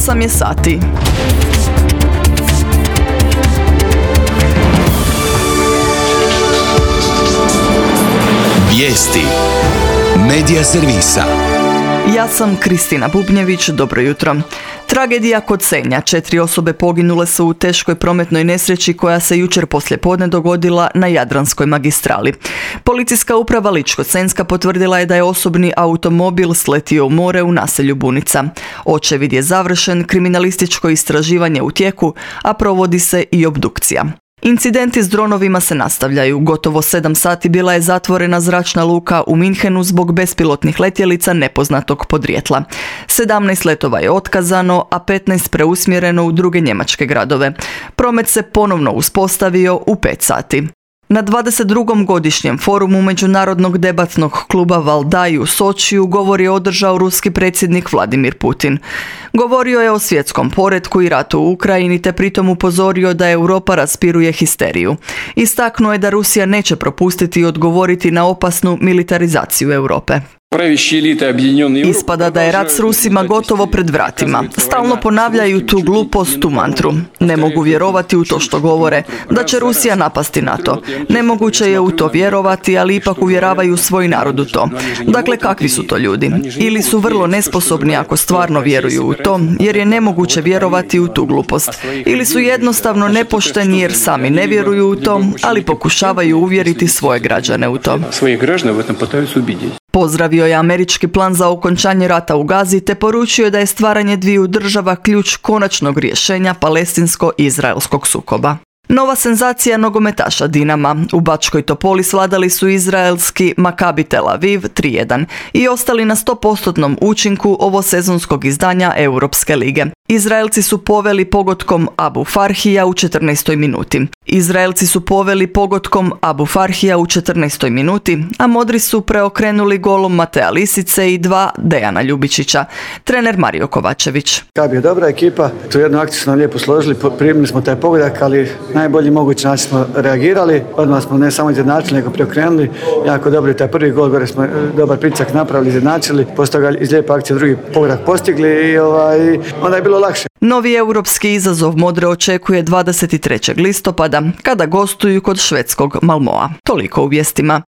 8 je sati. Vijesti Medija servisa. Ja sam Kristina Bubnjević, dobro jutro. Tragedija kod Senja. 4 osobe poginule su u teškoj prometnoj nesreći koja se jučer poslijepodne dogodila na Jadranskoj magistrali. Policijska uprava Ličko-senjska potvrdila je da je osobni automobil sletio u more u naselju Bunica. Očevid je završen, kriminalističko istraživanje u tijeku, a provodi se i obdukcija. Incidenti s dronovima se nastavljaju. Gotovo 7 sati bila je zatvorena zračna luka u Minhenu zbog bespilotnih letjelica nepoznatog podrijetla. 17 letova je otkazano, a 15 preusmjereno u druge njemačke gradove. Promet se ponovno uspostavio u 5 sati. Na 22. godišnjem forumu Međunarodnog debatnog kluba Valdaj u Sočiju govor je održao ruski predsjednik Vladimir Putin. Govorio je o svjetskom poretku i ratu u Ukrajini te pritom upozorio da Europa raspiruje histeriju. Istaknuo je da Rusija neće propustiti odgovoriti na opasnu militarizaciju Europe. Ispada da je rat s Rusima gotovo pred vratima. Stalno ponavljaju tu glupost, tu mantru. Ne mogu vjerovati u to što govore, da će Rusija napasti na to. Nemoguće je u to vjerovati, ali ipak uvjeravaju svoj narod u to. Dakle, kakvi su to ljudi? Ili su vrlo nesposobni ako stvarno vjeruju u to, jer je nemoguće vjerovati u tu glupost. Ili su jednostavno nepošteni jer sami ne vjeruju u to, ali pokušavaju uvjeriti svoje građane u to. Pozdravio je američki plan za okončanje rata u Gazi te poručio da je stvaranje dviju država ključ konačnog rješenja palestinsko-izraelskog sukoba. Nova senzacija nogometaša Dinama. U Bačkoj Topoli svladali su izraelski Maccabi Tel Aviv 3:1 i ostali na 100% učinku ovosezonskog izdanja Europske lige. Izraelci su poveli pogodkom Abu Farhija u 14. minuti. A modri su preokrenuli golom Matea Lisice i 2 Dejana Ljubičića. Trener Mario Kovačević. Maccabi je dobra ekipa, tu jednu akciju smo lijepo složili, primili smo taj pogodak, ali najbolji mogući način smo reagirali. Odmah smo ne samo izjednačili, nego preokrenuli. Jako dobro je taj prvi gol, gore smo dobar pritisak napravili, izjednačili. Posto ga iz lijepe akcije drugi pogodak postigli i onda je bilo lakše. Novi europski izazov modre očekuje 23. listopada kada gostuju kod švedskog Malmoa. Toliko u vijestima.